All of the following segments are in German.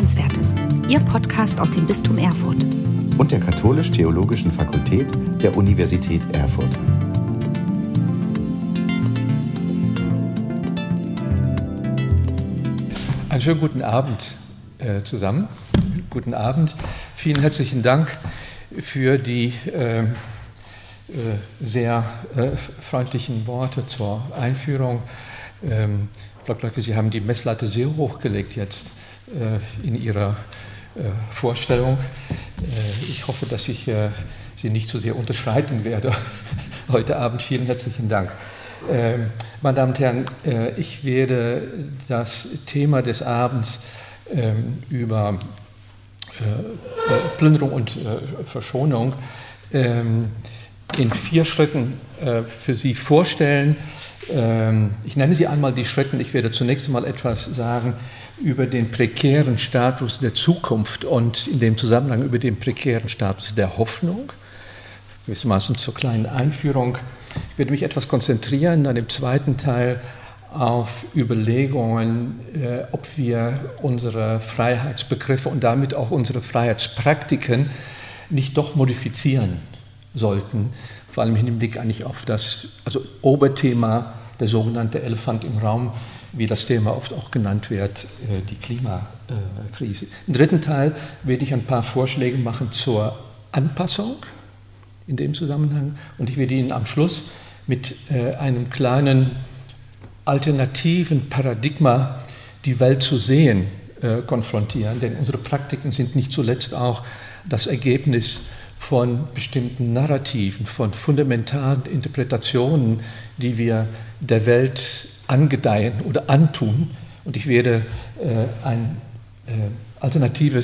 Hörenswertes, Ihr Podcast aus dem Bistum Erfurt und der Katholisch-Theologischen Fakultät der Universität Erfurt. Einen schönen guten Abend zusammen. Guten Abend. Vielen herzlichen Dank für die sehr freundlichen Worte zur Einführung. Blocklöcke, Sie haben die Messlatte sehr hoch gelegt jetzt in Ihrer Vorstellung. Ich hoffe, dass ich Sie nicht zu sehr unterschreiten werde heute Abend. Vielen herzlichen Dank. Meine Damen und Herren, ich werde das Thema des Abends über Plünderung und Verschonung in 4 Schritten für Sie vorstellen. Ich nenne sie einmal die Schritte. Ich werde zunächst einmal etwas sagen über den prekären Status der Zukunft und in dem Zusammenhang über den prekären Status der Hoffnung. Gewissermaßen zur kleinen Einführung. Ich werde mich etwas konzentrieren, dann im zweiten Teil auf Überlegungen, ob wir unsere Freiheitsbegriffe und damit auch unsere Freiheitspraktiken nicht doch modifizieren sollten, vor allem im Hinblick eigentlich auf das Oberthema, der sogenannte Elefant im Raum, wie das Thema oft auch genannt wird, die Klimakrise. Im dritten Teil werde ich ein paar Vorschläge machen zur Anpassung in dem Zusammenhang und ich werde Ihnen am Schluss mit einem kleinen alternativen Paradigma, die Welt zu sehen, konfrontieren, denn unsere Praktiken sind nicht zuletzt auch das Ergebnis von bestimmten Narrativen, von fundamentalen Interpretationen, die wir der Welt angedeihen oder antun. Und ich werde eine alternative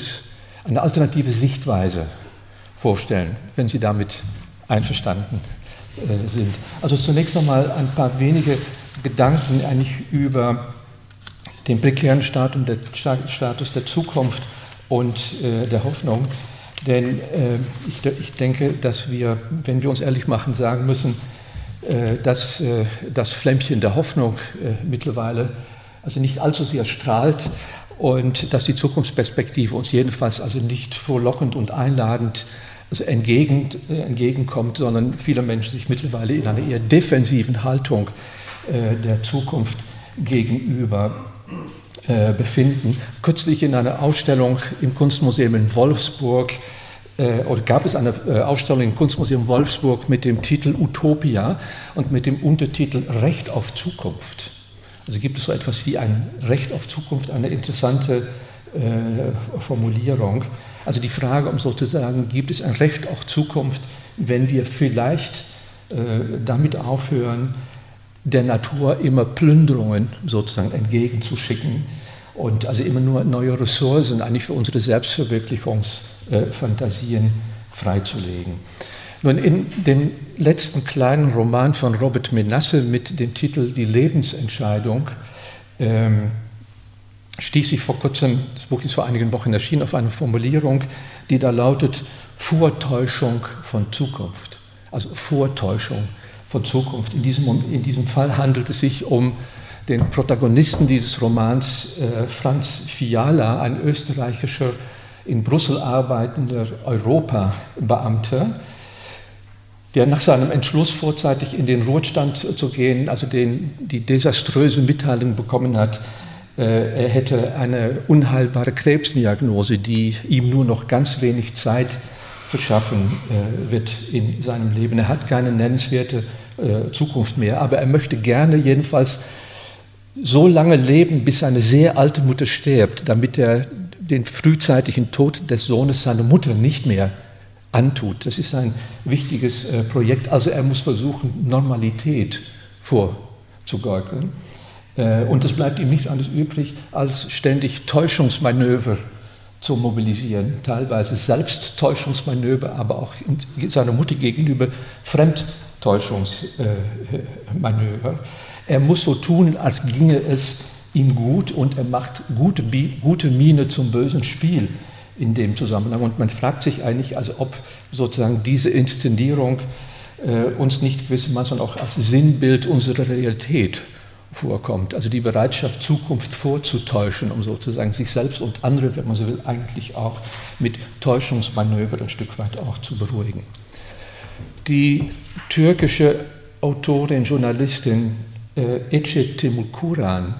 Sichtweise vorstellen, wenn Sie damit einverstanden sind. Also zunächst einmal ein paar wenige Gedanken eigentlich über den prekären Status der Zukunft und der Hoffnung. Denn ich denke, dass wir, wenn wir uns ehrlich machen, sagen müssen, dass das Flämmchen der Hoffnung mittlerweile nicht allzu sehr strahlt und dass die Zukunftsperspektive uns jedenfalls nicht frohlockend und einladend entgegenkommt, sondern viele Menschen sich mittlerweile in einer eher defensiven Haltung der Zukunft gegenüber befinden. Kürzlich in einer Ausstellung im Kunstmuseum in Wolfsburg gab es eine Ausstellung im Kunstmuseum Wolfsburg mit dem Titel Utopia und mit dem Untertitel Recht auf Zukunft. Also gibt es so etwas wie ein Recht auf Zukunft, eine interessante Formulierung. Also die Frage, um sozusagen, gibt es ein Recht auf Zukunft, wenn wir vielleicht damit aufhören, der Natur immer Plünderungen sozusagen entgegenzuschicken und also immer nur neue Ressourcen eigentlich für unsere Selbstverwirklichungsfantasien freizulegen. Nun, in dem letzten kleinen Roman von Robert Menasse mit dem Titel Die Lebensentscheidung stieß ich vor kurzem, das Buch ist vor einigen Wochen erschienen, auf eine Formulierung, die da lautet: Vortäuschung von Zukunft. Also Vortäuschung von Zukunft. In diesem Fall handelt es sich um den Protagonisten dieses Romans, Franz Fiala, ein österreichischer, in Brüssel arbeitender Europabeamter, der nach seinem Entschluss, vorzeitig in den Ruhestand zu gehen, die desaströse Mitteilung bekommen hat, er hätte eine unheilbare Krebsdiagnose, die ihm nur noch ganz wenig Zeit verschaffen wird in seinem Leben. Er hat keine nennenswerte Zukunft mehr, aber er möchte gerne jedenfalls so lange leben, bis seine sehr alte Mutter stirbt, damit er den frühzeitigen Tod des Sohnes seiner Mutter nicht mehr antut. Das ist ein wichtiges Projekt. Also er muss versuchen, Normalität vorzugaukeln. Und es bleibt ihm nichts anderes übrig, als ständig Täuschungsmanöver zu mobilisieren, teilweise Selbsttäuschungsmanöver, aber auch seiner Mutter gegenüber Fremdtäuschungsmanöver. Er muss so tun, als ginge es ihm gut und er macht gute Miene zum bösen Spiel in dem Zusammenhang. Und man fragt sich eigentlich, also ob sozusagen diese Inszenierung uns nicht gewissermaßen auch als Sinnbild unserer Realität vorkommt. Also die Bereitschaft, Zukunft vorzutäuschen, um sozusagen sich selbst und andere, wenn man so will, eigentlich auch mit Täuschungsmanövern ein Stück weit auch zu beruhigen. Die türkische Autorin, Journalistin Ece Temukuran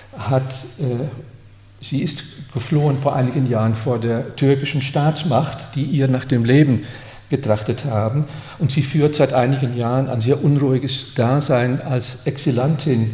sie ist geflohen vor einigen Jahren vor der türkischen Staatsmacht, die ihr nach dem Leben getrachtet haben. Und sie führt seit einigen Jahren ein sehr unruhiges Dasein als Exilantin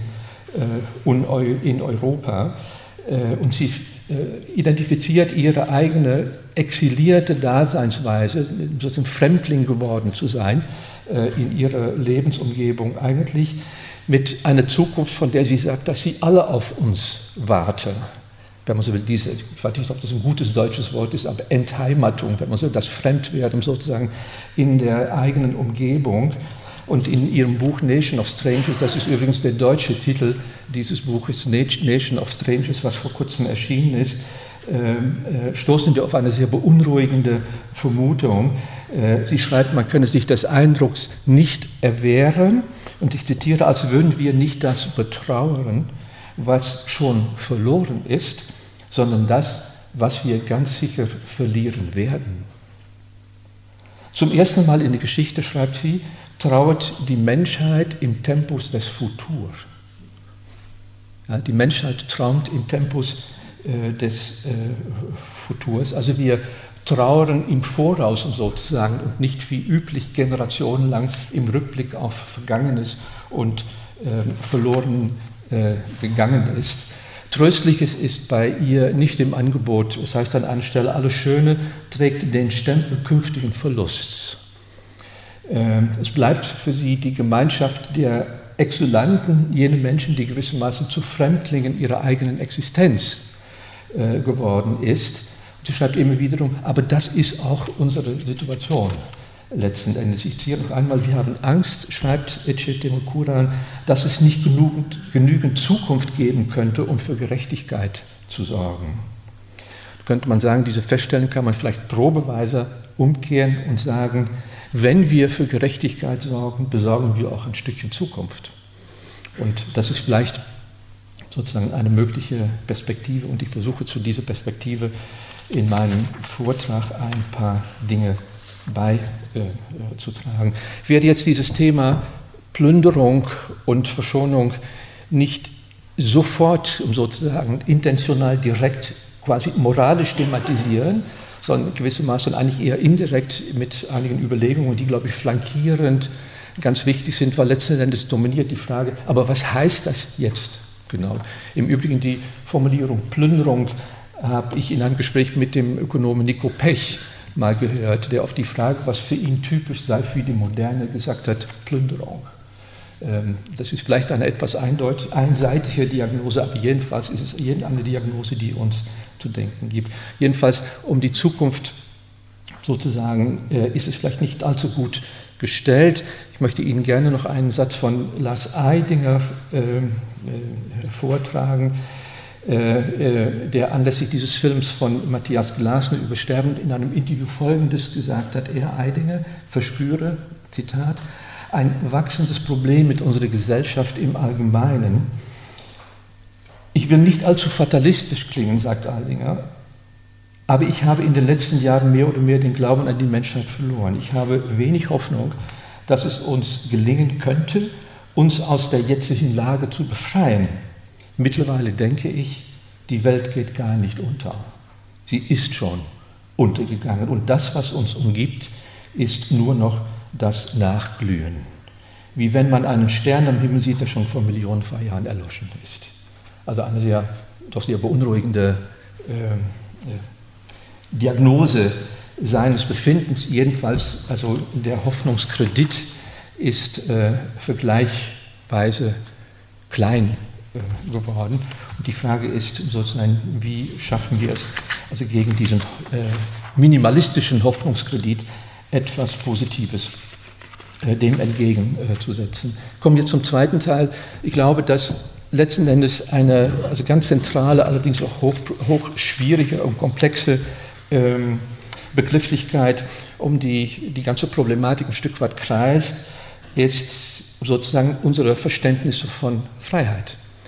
in Europa. Und sie identifiziert ihre eigene exilierte Daseinsweise, sozusagen Fremdling geworden zu sein, in ihrer Lebensumgebung eigentlich, mit einer Zukunft, von der sie sagt, dass sie alle auf uns warten. Wenn man so will, ich weiß nicht, ob das ein gutes deutsches Wort ist, aber Entheimatung, wenn man so will, das Fremdwerden sozusagen in der eigenen Umgebung. Und in ihrem Buch Nation of Strangers, das ist übrigens der deutsche Titel dieses Buches, Nation of Strangers, was vor kurzem erschienen ist, stoßen wir auf eine sehr beunruhigende Vermutung. Sie schreibt, man könne sich des Eindrucks nicht erwehren, und ich zitiere, als würden wir nicht das betrauern, was schon verloren ist, sondern das, was wir ganz sicher verlieren werden. Zum ersten Mal in der Geschichte, schreibt sie, trauert die Menschheit im Tempus des Futurs. Ja, die Menschheit trauert im Tempus des Futurs. Also wir trauern im Voraus sozusagen und nicht wie üblich generationenlang im Rückblick auf Vergangenes und verloren gegangen ist. Tröstliches ist bei ihr nicht im Angebot. Es heißt an einer Stelle, alles Schöne trägt den Stempel künftigen Verlusts. Es bleibt für sie die Gemeinschaft der Exulanten, jene Menschen, die gewissermaßen zu Fremdlingen ihrer eigenen Existenz geworden ist. Und sie schreibt immer wiederum, aber das ist auch unsere Situation letzten Endes. Ich zitiere noch einmal, wir haben Angst, schreibt Ece Temukuran, dass es nicht genügend Zukunft geben könnte, um für Gerechtigkeit zu sorgen. Könnte man sagen, diese Feststellung kann man vielleicht probeweise umkehren und sagen, wenn wir für Gerechtigkeit sorgen, besorgen wir auch ein Stückchen Zukunft. Und das ist vielleicht sozusagen eine mögliche Perspektive, und ich versuche zu dieser Perspektive in meinem Vortrag ein paar Dinge beizutragen. Ich werde jetzt dieses Thema Plünderung und Verschonung nicht sofort sozusagen intentional direkt quasi moralisch thematisieren, sondern gewissermaßen eigentlich eher indirekt mit einigen Überlegungen, die, glaube ich, flankierend ganz wichtig sind, weil letzten Endes dominiert die Frage, aber was heißt das jetzt genau? Im Übrigen die Formulierung Plünderung habe ich in einem Gespräch mit dem Ökonomen Nico Pech mal gehört, der auf die Frage, was für ihn typisch sei für die Moderne, gesagt hat, Plünderung. Das ist vielleicht eine etwas einseitige Diagnose, aber jedenfalls ist es eine Diagnose, die uns zu denken gibt. Jedenfalls um die Zukunft sozusagen ist es vielleicht nicht allzu gut gestellt. Ich möchte Ihnen gerne noch einen Satz von Lars Eidinger vortragen, der anlässlich dieses Films von Matthias Glasner über Sterben in einem Interview Folgendes gesagt hat. Er, Eidinger, verspüre, Zitat, ein wachsendes Problem mit unserer Gesellschaft im Allgemeinen. Ich will nicht allzu fatalistisch klingen, sagt Eidinger, aber ich habe in den letzten Jahren mehr oder mehr den Glauben an die Menschheit verloren. Ich habe wenig Hoffnung, dass es uns gelingen könnte, uns aus der jetzigen Lage zu befreien. Mittlerweile denke ich, die Welt geht gar nicht unter. Sie ist schon untergegangen. Und das, was uns umgibt, ist nur noch das Nachglühen. Wie wenn man einen Stern am Himmel sieht, der schon vor Millionen von Jahren erloschen ist. Also eine doch sehr beunruhigende Diagnose seines Befindens. Jedenfalls, also der Hoffnungskredit ist vergleichsweise klein geworden. Und die Frage ist sozusagen, wie schaffen wir es, also gegen diesen minimalistischen Hoffnungskredit etwas Positives dem entgegenzusetzen. Kommen wir zum zweiten Teil. Ich glaube, dass letzten Endes eine ganz zentrale, allerdings auch hoch schwierige und komplexe Begrifflichkeit um die ganze Problematik ein Stück weit kreist, ist sozusagen unsere Verständnisse von Freiheit.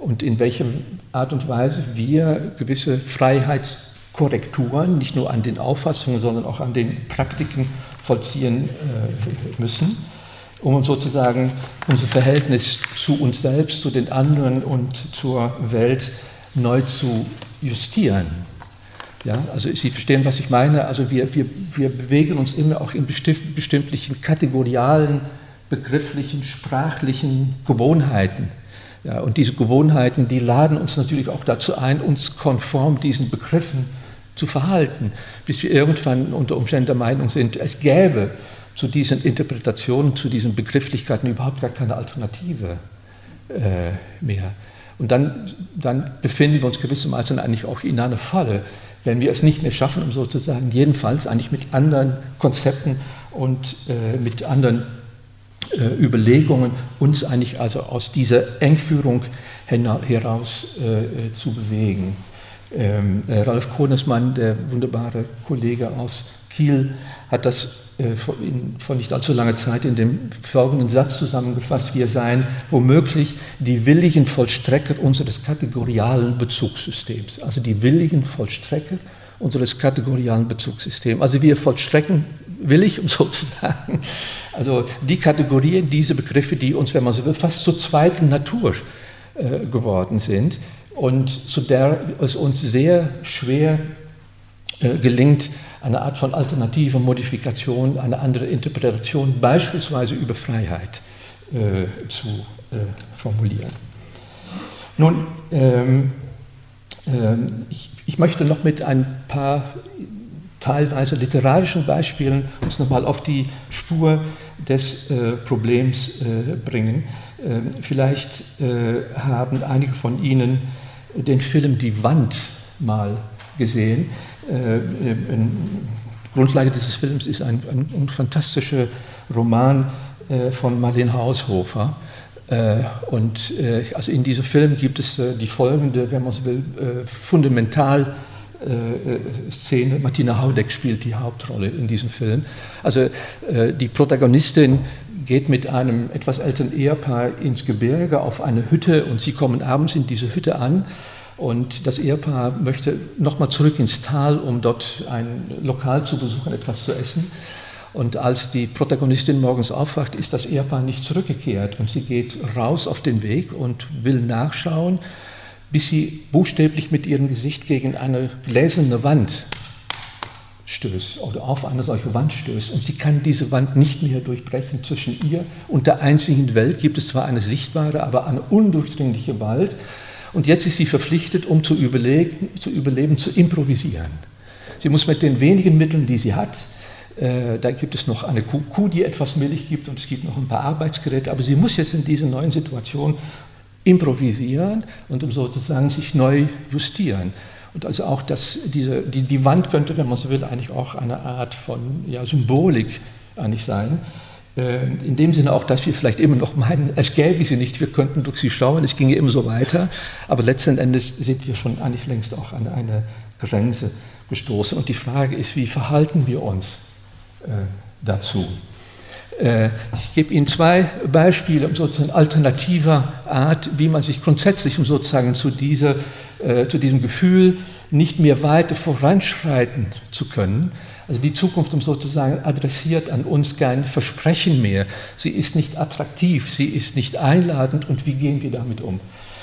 und in welcher Art und Weise wir gewisse Freiheitskorrekturen nicht nur an den Auffassungen, sondern auch an den Praktiken vollziehen müssen, um sozusagen unser Verhältnis zu uns selbst, zu den anderen und zur Welt neu zu justieren. Ja, also Sie verstehen, was ich meine. Also wir bewegen uns immer auch in bestimmten kategorialen, begrifflichen, sprachlichen Gewohnheiten. Ja, und diese Gewohnheiten, die laden uns natürlich auch dazu ein, uns konform diesen Begriffen zu verhalten, bis wir irgendwann unter Umständen der Meinung sind, es gäbe zu diesen Interpretationen, zu diesen Begrifflichkeiten überhaupt gar keine Alternative mehr. Und dann befinden wir uns gewissermaßen eigentlich auch in einer Falle, wenn wir es nicht mehr schaffen, um sozusagen jedenfalls eigentlich mit anderen Konzepten und mit anderen Überlegungen uns eigentlich also aus dieser Engführung heraus zu bewegen. Ralf Konesmann, der wunderbare Kollege aus Kiel, hat das vor nicht allzu langer Zeit in dem folgenden Satz zusammengefasst: Wir seien womöglich die willigen Vollstrecker unseres kategorialen Bezugssystems. Also die willigen Vollstrecker unseres kategorialen Bezugssystems. Also wir vollstrecken willig, um so zu sagen, also die Kategorien, diese Begriffe, die uns, wenn man so will, fast zur zweiten Natur geworden sind und zu der es uns sehr schwer gelingt, eine Art von alternativer Modifikation, eine andere Interpretation, beispielsweise über Freiheit, zu formulieren. Nun, ich möchte noch mit ein paar teilweise literarischen Beispielen uns nochmal auf die Spur des Problems bringen. Vielleicht haben einige von Ihnen den Film Die Wand mal gesehen. Grundlage dieses Films ist ein fantastischer Roman von Marlene Haushofer. Also in diesem Film gibt es die folgende, wenn man so will, fundamental Szene. Martina Haudeck spielt die Hauptrolle in diesem Film. Also die Protagonistin geht mit einem etwas älteren Ehepaar ins Gebirge auf eine Hütte und sie kommen abends in diese Hütte an und das Ehepaar möchte nochmal zurück ins Tal, um dort ein Lokal zu besuchen, etwas zu essen. Und als die Protagonistin morgens aufwacht, ist das Ehepaar nicht zurückgekehrt und sie geht raus auf den Weg und will nachschauen, bis sie buchstäblich mit ihrem Gesicht gegen eine gläserne Wand stößt oder auf eine solche Wand stößt. Und sie kann diese Wand nicht mehr durchbrechen. Zwischen ihr und der einzigen Welt gibt es zwar eine sichtbare, aber eine undurchdringliche Welt. Und jetzt ist sie verpflichtet, um zu überleben, zu improvisieren. Sie muss mit den wenigen Mitteln, die sie hat, da gibt es noch eine Kuh, die etwas Milch gibt und es gibt noch ein paar Arbeitsgeräte, aber sie muss jetzt in dieser neuen Situation improvisieren und sozusagen sich neu justieren. Und also auch die Wand könnte, wenn man so will, eigentlich auch eine Art von Symbolik eigentlich sein. In dem Sinne auch, dass wir vielleicht immer noch meinen, es gäbe sie nicht, wir könnten durch sie schauen, es ginge immer so weiter, aber letzten Endes sind wir schon eigentlich längst auch an eine Grenze gestoßen. Und die Frage ist, wie verhalten wir uns dazu? Ich gebe Ihnen zwei Beispiele um sozusagen alternativer Art, wie man sich grundsätzlich um sozusagen zu diesem Gefühl, nicht mehr weiter voranschreiten zu können. Also die Zukunft, um sozusagen, adressiert an uns kein Versprechen mehr. Sie ist nicht attraktiv, sie ist nicht einladend und wie gehen wir damit um?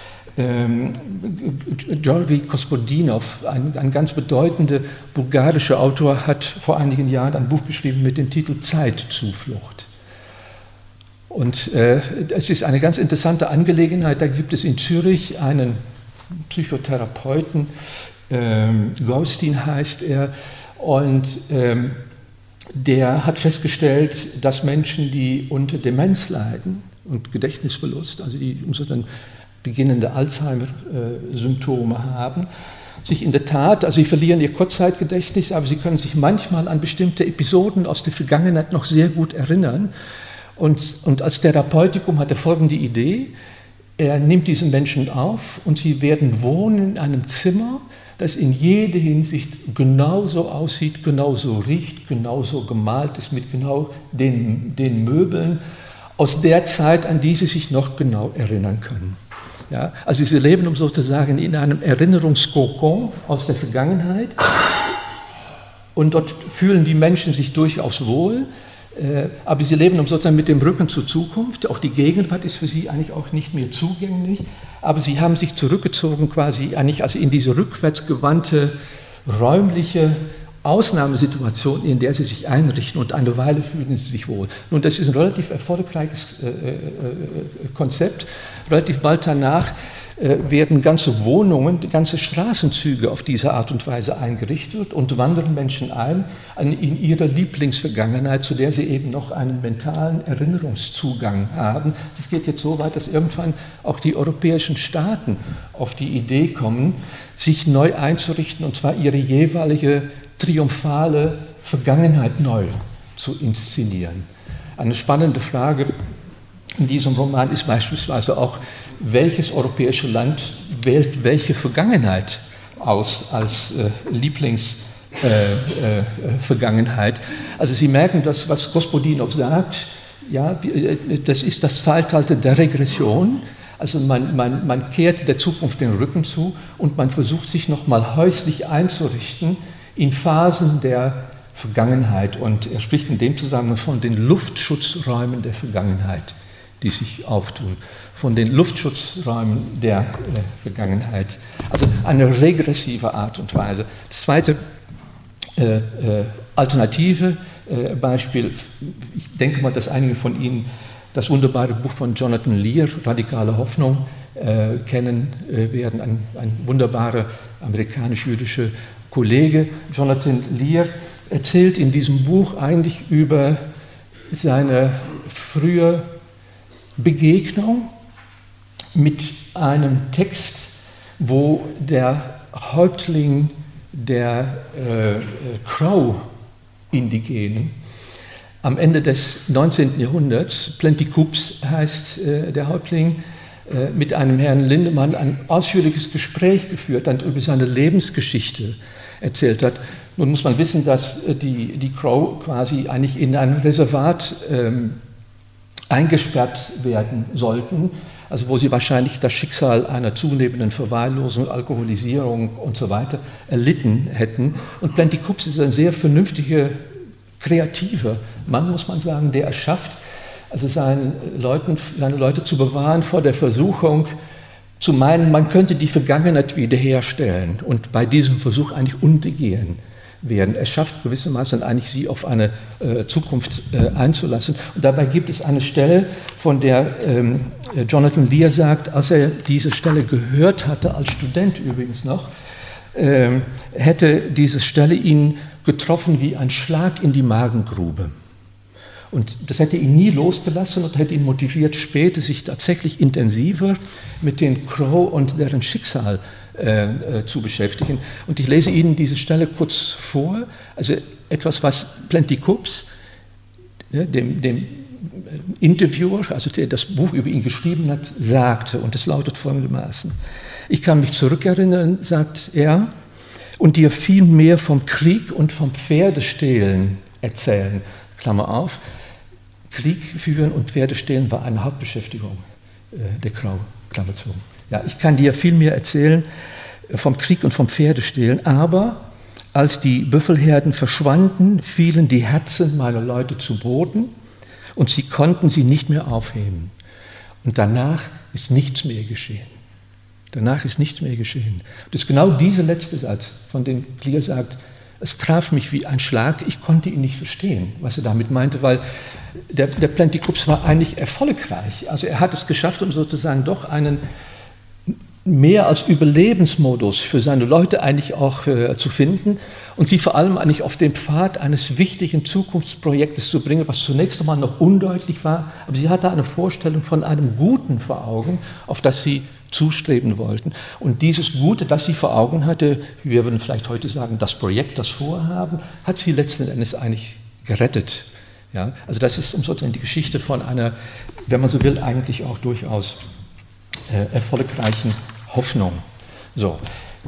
Georgi Gospodinov, ein ganz bedeutender bulgarischer Autor, hat vor einigen Jahren ein Buch geschrieben mit dem Titel Zeitzuflucht. Und es ist eine ganz interessante Angelegenheit. Da gibt es in Zürich einen Psychotherapeuten, Gaustin heißt er, und der hat festgestellt, dass Menschen, die unter Demenz leiden und Gedächtnisverlust, also die sozusagen beginnende Alzheimer-Symptome haben, sich in der Tat, also sie verlieren ihr Kurzzeitgedächtnis, aber sie können sich manchmal an bestimmte Episoden aus der Vergangenheit noch sehr gut erinnern. Und als Therapeutikum hat er folgende Idee: Er nimmt diesen Menschen auf und sie werden wohnen in einem Zimmer, das in jeder Hinsicht genauso aussieht, genauso riecht, genauso gemalt ist, mit genau den Möbeln aus der Zeit, an die sie sich noch genau erinnern können. Ja? Also sie leben sozusagen in einem Erinnerungskokon aus der Vergangenheit und dort fühlen die Menschen sich durchaus wohl, aber sie leben sozusagen mit dem Rücken zur Zukunft. Auch die Gegenwart ist für sie eigentlich auch nicht mehr zugänglich, aber sie haben sich zurückgezogen quasi eigentlich also in diese rückwärtsgewandte räumliche Ausnahmesituation, in der sie sich einrichten und eine Weile fühlen sie sich wohl. Nun, das ist ein relativ erfolgreiches Konzept. Relativ bald danach werden ganze Wohnungen, ganze Straßenzüge auf diese Art und Weise eingerichtet und wandern Menschen ein in ihre Lieblingsvergangenheit, zu der sie eben noch einen mentalen Erinnerungszugang haben. Das geht jetzt so weit, dass irgendwann auch die europäischen Staaten auf die Idee kommen, sich neu einzurichten, und zwar ihre jeweilige triumphale Vergangenheit neu zu inszenieren. Eine spannende Frage in diesem Roman ist beispielsweise auch, welches europäische Land wählt welche Vergangenheit aus als Lieblingsvergangenheit. Also Sie merken, dass was Gospodinov sagt, ja, das ist das Zeitalter der Regression. Also man kehrt der Zukunft den Rücken zu und man versucht sich nochmal häuslich einzurichten in Phasen der Vergangenheit. Und er spricht in dem Zusammenhang von den Luftschutzräumen der Vergangenheit, die sich auftun, von den Luftschutzräumen der Vergangenheit. Also eine regressive Art und Weise. Das zweite alternative Beispiel, ich denke mal, dass einige von Ihnen das wunderbare Buch von Jonathan Lear, Radikale Hoffnung, kennen werden, ein wunderbarer amerikanisch-jüdischer Kollege. Jonathan Lear erzählt in diesem Buch eigentlich über seine frühe Begegnung mit einem Text, wo der Häuptling der Crow-Indigenen am Ende des 19. Jahrhunderts, Plentikups heißt der Häuptling, mit einem Herrn Lindemann ein ausführliches Gespräch geführt und über seine Lebensgeschichte erzählt hat. Nun muss man wissen, dass die Crow quasi eigentlich in ein Reservat eingesperrt werden sollten, also wo sie wahrscheinlich das Schicksal einer zunehmenden Verwahrlosung, Alkoholisierung und so weiter erlitten hätten. Und Plentikups ist ein sehr vernünftiger, kreativer Mann, muss man sagen, der es schafft, also seine Leute zu bewahren vor der Versuchung, zu meinen, man könnte die Vergangenheit wiederherstellen und bei diesem Versuch eigentlich untergehen werden. Er schafft gewissermaßen eigentlich, sie auf eine Zukunft einzulassen. Und dabei gibt es eine Stelle, von der Jonathan Lear sagt, als er diese Stelle gehört hatte, als Student übrigens noch, hätte diese Stelle ihn getroffen wie ein Schlag in die Magengrube. Und das hätte ihn nie losgelassen und hätte ihn motiviert, später sich tatsächlich intensiver mit den Crow und deren Schicksal zu beschäftigen. Und ich lese Ihnen diese Stelle kurz vor, also etwas, was Plentikups, dem Interviewer, also der das Buch über ihn geschrieben hat, sagte. Und es lautet folgendermaßen: Ich kann mich zurückerinnern, sagt er, und dir viel mehr vom Krieg und vom Pferdestehlen erzählen. Klammer auf, Krieg führen und Pferdestehlen war eine Hauptbeschäftigung der Crow, Klammer zu. Ja, ich kann dir viel mehr erzählen vom Krieg und vom Pferdestehlen, aber als die Büffelherden verschwanden, fielen die Herzen meiner Leute zu Boden und sie konnten sie nicht mehr aufheben. Und danach ist nichts mehr geschehen. Danach ist nichts mehr geschehen. Das ist genau dieser letzte Satz, von dem Lear sagt, es traf mich wie ein Schlag, ich konnte ihn nicht verstehen, was er damit meinte, weil der Plentikups war eigentlich erfolgreich. Also er hat es geschafft, um sozusagen doch einen mehr als Überlebensmodus für seine Leute eigentlich auch zu finden und sie vor allem eigentlich auf den Pfad eines wichtigen Zukunftsprojektes zu bringen, was zunächst einmal noch undeutlich war, aber sie hatte eine Vorstellung von einem Guten vor Augen, auf das sie zustreben wollten. Und dieses Gute, das sie vor Augen hatte, wir würden vielleicht heute sagen, das Projekt, das Vorhaben, hat sie letzten Endes eigentlich gerettet. Ja? Also das ist sozusagen die Geschichte von einer, wenn man so will, eigentlich auch durchaus erfolgreichen Hoffnung. So,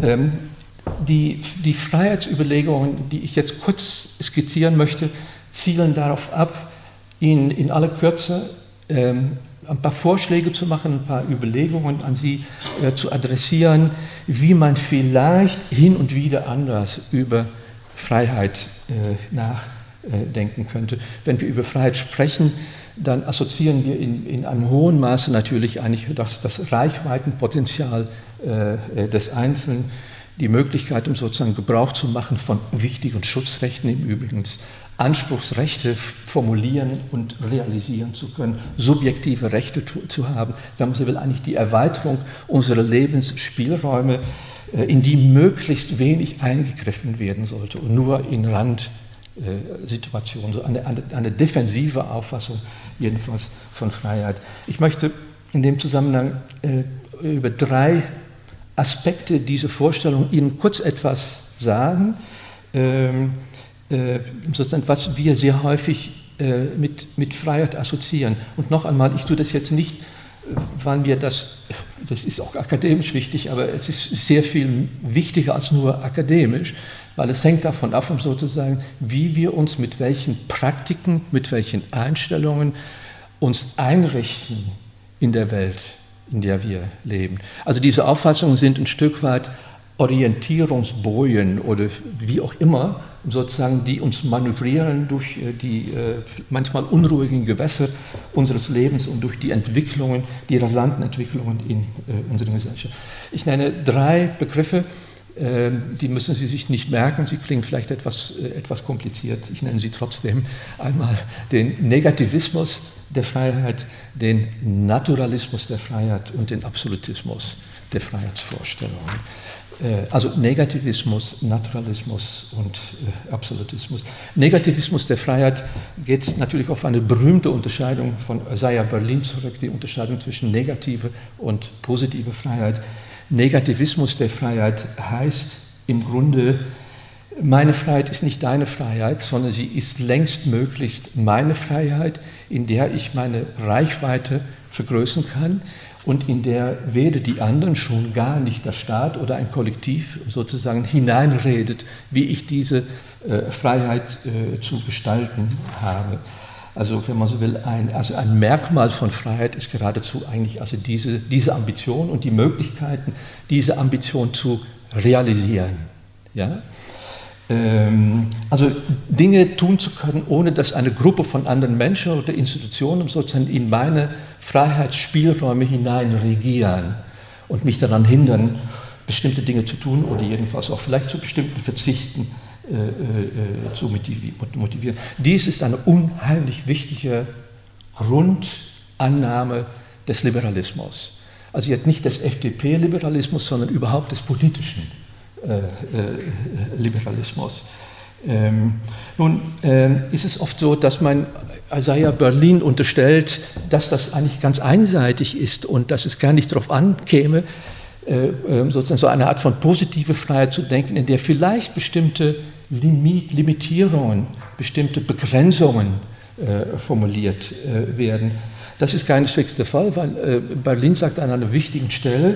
die Freiheitsüberlegungen, die ich jetzt kurz skizzieren möchte, zielen darauf ab, Ihnen in aller Kürze ein paar Vorschläge zu machen, ein paar Überlegungen an Sie zu adressieren, wie man vielleicht hin und wieder anders über Freiheit nachdenken könnte. Wenn wir über Freiheit sprechen, dann assoziieren wir in einem hohen Maße natürlich eigentlich das Reichweitenpotenzial des Einzelnen, die Möglichkeit, um sozusagen Gebrauch zu machen von wichtigen Schutzrechten, im Übrigen Anspruchsrechte formulieren und realisieren zu können, subjektive Rechte zu haben, wenn man so will, eigentlich die Erweiterung unserer Lebensspielräume, in die möglichst wenig eingegriffen werden sollte und nur in Randsituationen, so eine defensive Auffassung jedenfalls von Freiheit. Ich möchte in dem Zusammenhang über 3 Aspekte dieser Vorstellung Ihnen kurz etwas sagen, sozusagen, was wir sehr häufig mit Freiheit assoziieren. Und noch einmal, ich tue das jetzt nicht, weil mir das ist auch akademisch wichtig, aber es ist sehr viel wichtiger als nur akademisch, weil es hängt davon ab, sozusagen, wie wir uns mit welchen Praktiken, mit welchen Einstellungen uns einrichten in der Welt, in der wir leben. Also diese Auffassungen sind ein Stück weit Orientierungsbojen oder wie auch immer, sozusagen, die uns manövrieren durch die manchmal unruhigen Gewässer unseres Lebens und durch die Entwicklungen, die rasanten Entwicklungen in unserer Gesellschaft. Ich nenne 3 Begriffe, die müssen Sie sich nicht merken, sie klingen vielleicht etwas kompliziert. Ich nenne sie trotzdem einmal den Negativismus der Freiheit, den Naturalismus der Freiheit und den Absolutismus der Freiheitsvorstellungen. Also Negativismus, Naturalismus und Absolutismus. Negativismus der Freiheit geht natürlich auf eine berühmte Unterscheidung von Isaiah Berlin zurück, die Unterscheidung zwischen negative und positive Freiheit. Negativismus der Freiheit heißt im Grunde, meine Freiheit ist nicht deine Freiheit, sondern sie ist längstmöglichst meine Freiheit, in der ich meine Reichweite vergrößern kann und in der weder die anderen, schon gar nicht der Staat oder ein Kollektiv sozusagen hineinredet, wie ich diese Freiheit zu gestalten habe. Also wenn man so will, ein Merkmal von Freiheit ist geradezu eigentlich also diese Ambition und die Möglichkeiten, diese Ambition zu realisieren. Ja? Also Dinge tun zu können, ohne dass eine Gruppe von anderen Menschen oder Institutionen sozusagen in meine Freiheitsspielräume hinein regieren und mich daran hindern, bestimmte Dinge zu tun oder jedenfalls auch vielleicht zu bestimmten Verzichten zu motivieren. Dies ist eine unheimlich wichtige Grundannahme des Liberalismus. Also jetzt nicht des FDP-Liberalismus, sondern überhaupt des politischen Liberalismus. Nun ist es oft so, dass man Isaiah Berlin unterstellt, dass das eigentlich ganz einseitig ist und dass es gar nicht darauf ankäme, sozusagen so eine Art von positive Freiheit zu denken, in der vielleicht bestimmte Limitierungen, bestimmte Begrenzungen formuliert werden. Das ist keineswegs der Fall, weil Berlin sagt an einer wichtigen Stelle,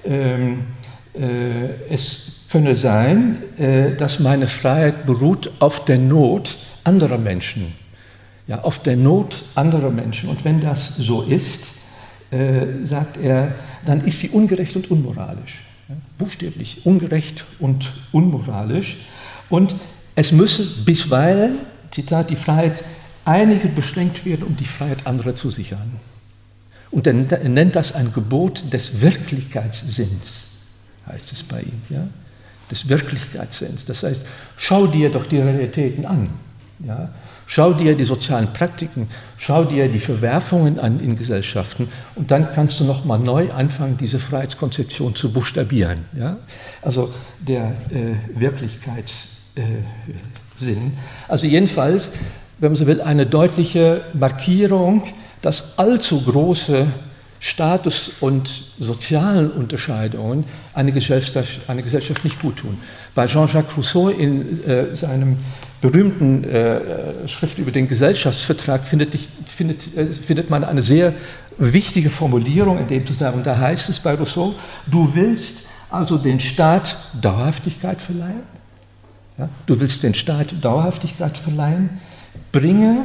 es könne sein, dass meine Freiheit beruht auf der Not anderer Menschen. Ja, auf der Not anderer Menschen. Und wenn das so ist, sagt er, dann ist sie ungerecht und unmoralisch. Ja, buchstäblich ungerecht und unmoralisch. Und es müsse bisweilen, Zitat, die Freiheit einiger beschränkt werden, um die Freiheit anderer zu sichern. Und er nennt das ein Gebot des Wirklichkeitssinns, heißt es bei ihm. Ja? Des Wirklichkeitssinns. Das heißt, schau dir doch die Realitäten an. Ja? Schau dir die sozialen Praktiken, schau dir die Verwerfungen an in Gesellschaften und dann kannst du nochmal neu anfangen, diese Freiheitskonzeption zu buchstabieren. Ja? Also der Wirklichkeitssinn. Also jedenfalls, wenn man so will, eine deutliche Markierung, dass allzu große Status- und sozialen Unterscheidungen eine Gesellschaft nicht gut tun. Bei Jean-Jacques Rousseau in seinem berühmten Schrift über den Gesellschaftsvertrag findet man eine sehr wichtige Formulierung in dem Zusammenhang. Da heißt es bei Rousseau, du willst also den Staat Dauerhaftigkeit verleihen. Ja? Du willst den Staat Dauerhaftigkeit verleihen, bringe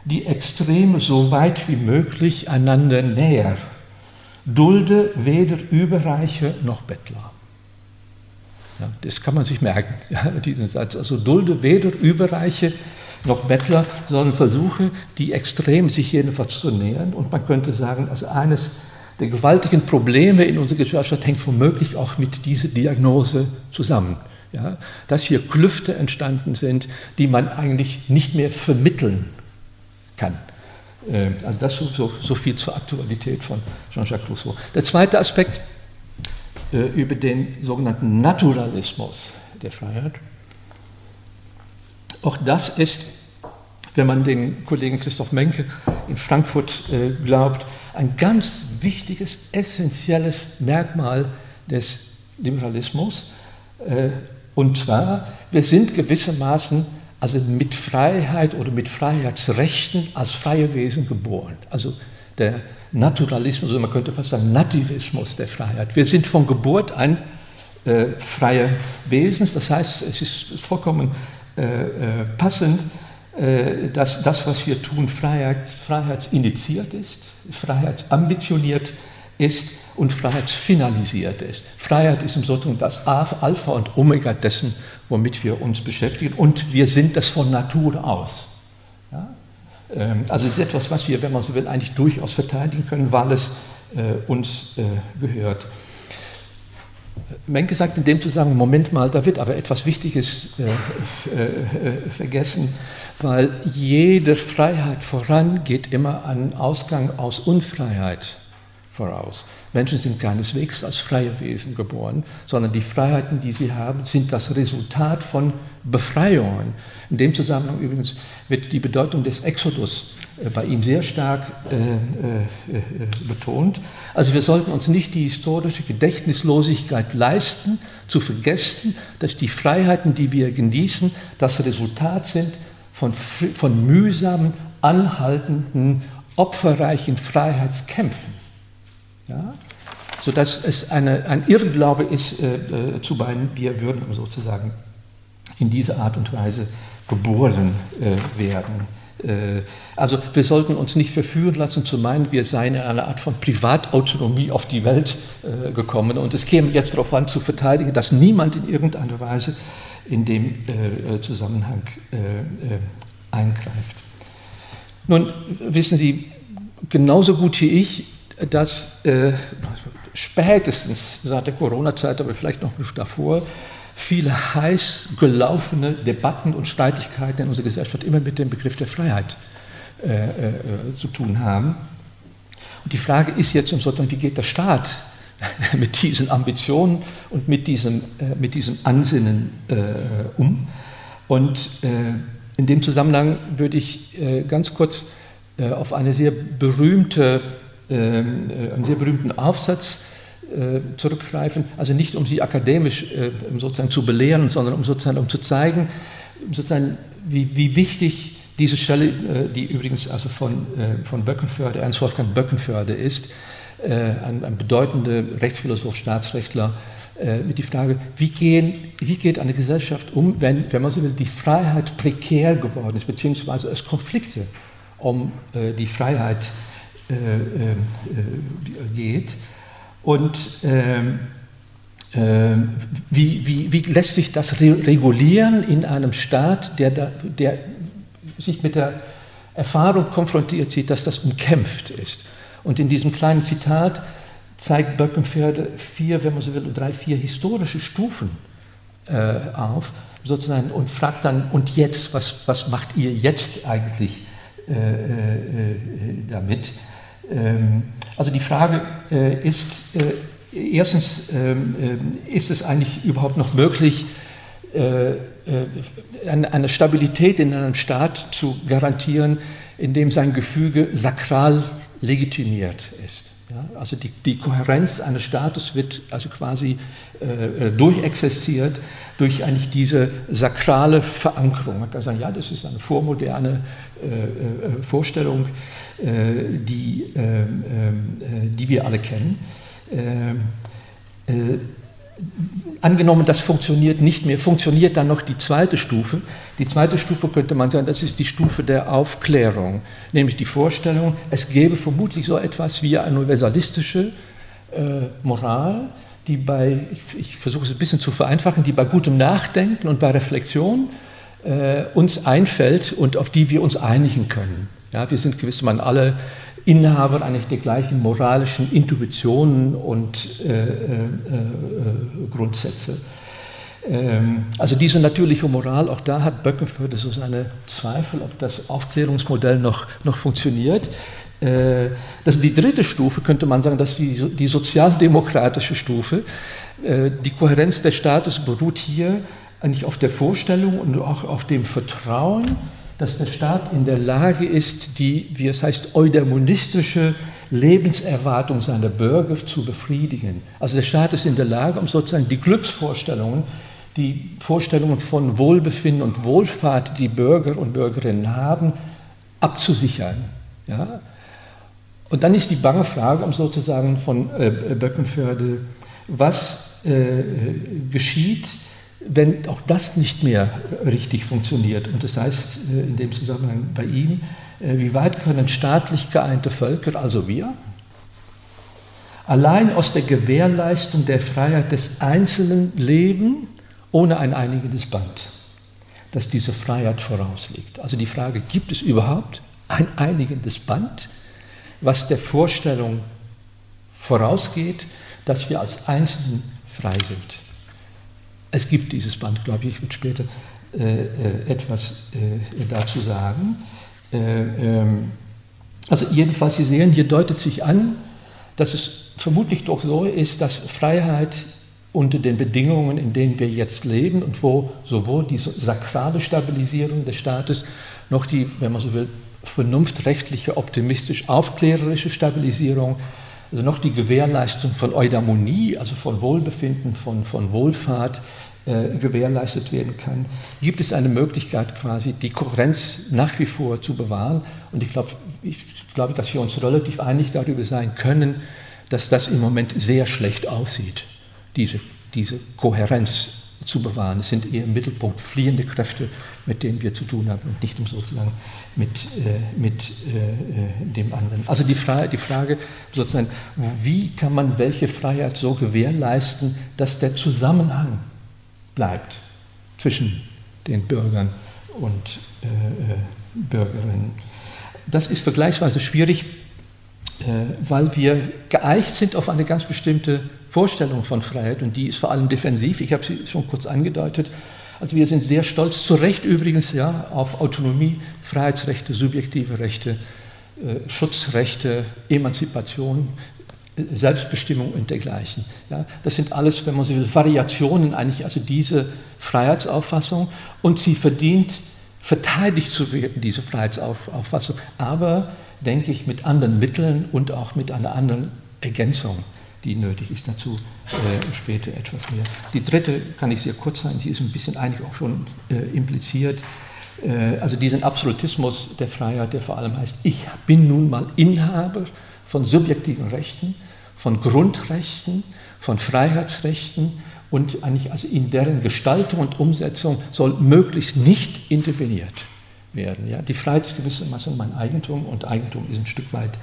die Extreme so weit wie möglich einander näher. Dulde weder Überreiche noch Bettler. Ja, das kann man sich merken, ja, diesen Satz. Also dulde weder Überreiche noch Bettler, sondern versuche, die Extremen sich jedenfalls zu nähern. Und man könnte sagen, also eines der gewaltigen Probleme in unserer Gesellschaft hängt womöglich auch mit dieser Diagnose zusammen. Ja, dass hier Klüfte entstanden sind, die man eigentlich nicht mehr vermitteln kann. Also das so viel zur Aktualität von Jean-Jacques Rousseau. Der zweite Aspekt über den sogenannten Naturalismus der Freiheit. Auch das ist, wenn man den Kollegen Christoph Menke in Frankfurt glaubt, ein ganz wichtiges, essentielles Merkmal des Liberalismus. Und zwar, wir sind gewissermaßen also mit Freiheit oder mit Freiheitsrechten als freie Wesen geboren. Also der Naturalismus, oder man könnte fast sagen Nativismus der Freiheit. Wir sind von Geburt an freie Wesen. Das heißt, es ist vollkommen passend, dass das, was wir tun, freiheitsinitiiert ist, freiheitsambitioniert ist und freiheitsfinalisiert ist. Freiheit ist im Sozusagen das Alpha und Omega dessen, womit wir uns beschäftigen, und wir sind das von Natur aus. Ja? Also es ist etwas, was wir, wenn man so will, eigentlich durchaus verteidigen können, weil es uns gehört. Menke sagt in dem Zusammenhang, Moment mal, da wird aber etwas Wichtiges vergessen, weil jede Freiheit voran geht immer ein Ausgang aus Unfreiheit voraus. Menschen sind keineswegs als freie Wesen geboren, sondern die Freiheiten, die sie haben, sind das Resultat von Befreiungen. In dem Zusammenhang übrigens wird die Bedeutung des Exodus bei ihm sehr stark betont. Also wir sollten uns nicht die historische Gedächtnislosigkeit leisten, zu vergessen, dass die Freiheiten, die wir genießen, das Resultat sind von mühsamen, anhaltenden, opferreichen Freiheitskämpfen. Ja? Sodass es ein Irrglaube ist, zu meinen, wir würden sozusagen in dieser Art und Weise geboren werden. Also wir sollten uns nicht verführen lassen zu meinen, wir seien in einer Art von Privatautonomie auf die Welt gekommen und es käme jetzt darauf an zu verteidigen, dass niemand in irgendeiner Weise in dem Zusammenhang eingreift. Nun wissen Sie genauso gut wie ich, dass spätestens seit der Corona-Zeit, aber vielleicht noch davor, viele heiß gelaufene Debatten und Streitigkeiten in unserer Gesellschaft immer mit dem Begriff der Freiheit zu tun haben. Und die Frage ist jetzt sozusagen, wie geht der Staat mit diesen Ambitionen und mit diesem Ansinnen um? Und in dem Zusammenhang würde ich ganz kurz auf einen sehr berühmten Aufsatz zurückgreifen, also nicht um sie akademisch sozusagen zu belehren, sondern um zu zeigen, sozusagen, wie wichtig diese Stelle, die übrigens also von Böckenförde, Ernst Wolfgang Böckenförde ist, ein bedeutender Rechtsphilosoph, Staatsrechtler, mit die Frage, wie geht eine Gesellschaft um, wenn man so will, die Freiheit prekär geworden ist, beziehungsweise es Konflikte um die Freiheit geht. Und wie lässt sich das regulieren in einem Staat, der sich mit der Erfahrung konfrontiert sieht, dass das umkämpft ist? Und in diesem kleinen Zitat zeigt Böckenförde wenn man so will, 3, 4 historische Stufen auf, sozusagen, und fragt dann, und jetzt, was macht ihr jetzt eigentlich damit? Also die Frage ist, erstens, ist es eigentlich überhaupt noch möglich, eine Stabilität in einem Staat zu garantieren, in dem sein Gefüge sakral legitimiert ist? Ja, also die Kohärenz eines Staates wird also quasi durchexerziert durch eigentlich diese sakrale Verankerung. Man kann sagen, ja, das ist eine vormoderne Vorstellung, die wir alle kennen. angenommen, das funktioniert nicht mehr, funktioniert dann noch die zweite Stufe. Die zweite Stufe könnte man sagen, das ist die Stufe der Aufklärung, nämlich die Vorstellung, es gäbe vermutlich so etwas wie eine universalistische Moral, die ich versuche es ein bisschen zu vereinfachen, die bei gutem Nachdenken und bei Reflexion uns einfällt und auf die wir uns einigen können. Ja, wir sind gewissermaßen alle Inhaber eigentlich der gleichen moralischen Intuitionen und Grundsätze. Also diese natürliche Moral, auch da hat Böckenförde so seine Zweifel, ob das Aufklärungsmodell noch funktioniert. Das ist die dritte Stufe, könnte man sagen, das ist die sozialdemokratische Stufe. Die Kohärenz des Staates beruht hier eigentlich auf der Vorstellung und auch auf dem Vertrauen, dass der Staat in der Lage ist, die, wie es heißt, eudaimonistische Lebenserwartung seiner Bürger zu befriedigen. Also der Staat ist in der Lage, um sozusagen die Glücksvorstellungen, die Vorstellungen von Wohlbefinden und Wohlfahrt, die Bürger und Bürgerinnen haben, abzusichern. Ja? Und dann ist die bange Frage, um sozusagen von Böckenförde, was geschieht, wenn auch das nicht mehr richtig funktioniert. Und das heißt in dem Zusammenhang bei ihm, wie weit können staatlich geeinte Völker, also wir, allein aus der Gewährleistung der Freiheit des Einzelnen leben, ohne ein einigendes Band, das diese Freiheit vorauslegt. Also die Frage, gibt es überhaupt ein einigendes Band, was der Vorstellung vorausgeht, dass wir als Einzelnen frei sind? Es gibt dieses Band, glaube ich, ich werde später etwas dazu sagen. Also jedenfalls, Sie sehen, hier deutet sich an, dass es vermutlich doch so ist, dass Freiheit unter den Bedingungen, in denen wir jetzt leben und wo sowohl die sakrale Stabilisierung des Staates noch die, wenn man so will, vernunftrechtliche, optimistisch-aufklärerische Stabilisierung, also noch die Gewährleistung von Eudaimonie, also von Wohlbefinden, von Wohlfahrt gewährleistet werden kann, gibt es eine Möglichkeit quasi, die Kohärenz nach wie vor zu bewahren. Und ich glaube, dass wir uns relativ einig darüber sein können, dass das im Moment sehr schlecht aussieht, diese Kohärenz zu bewahren. Es sind eher im Mittelpunkt fliehende Kräfte, mit denen wir zu tun haben und nicht sozusagen mit dem anderen. Also die Frage sozusagen, wie kann man welche Freiheit so gewährleisten, dass der Zusammenhang bleibt zwischen den Bürgern und Bürgerinnen. Das ist vergleichsweise schwierig, weil wir geeicht sind auf eine ganz bestimmte Vorstellung von Freiheit und die ist vor allem defensiv. Ich habe sie schon kurz angedeutet. Also wir sind sehr stolz, zu Recht übrigens, ja, auf Autonomie, Freiheitsrechte, subjektive Rechte, Schutzrechte, Emanzipation, Selbstbestimmung und dergleichen. Ja, das sind alles, wenn man so will, Variationen eigentlich, also diese Freiheitsauffassung und sie verdient, verteidigt zu werden, diese Freiheitsauffassung, aber, denke ich, mit anderen Mitteln und auch mit einer anderen Ergänzung, die nötig ist. Dazu später etwas mehr. Die dritte kann ich sehr kurz sein, die ist ein bisschen eigentlich auch schon impliziert. Also diesen Absolutismus der Freiheit, der vor allem heißt, ich bin nun mal Inhaber von subjektiven Rechten, von Grundrechten, von Freiheitsrechten und eigentlich also in deren Gestaltung und Umsetzung soll möglichst nicht interveniert werden. Ja? Die Freiheit ist gewissermaßen mein Eigentum und Eigentum ist ein Stück weit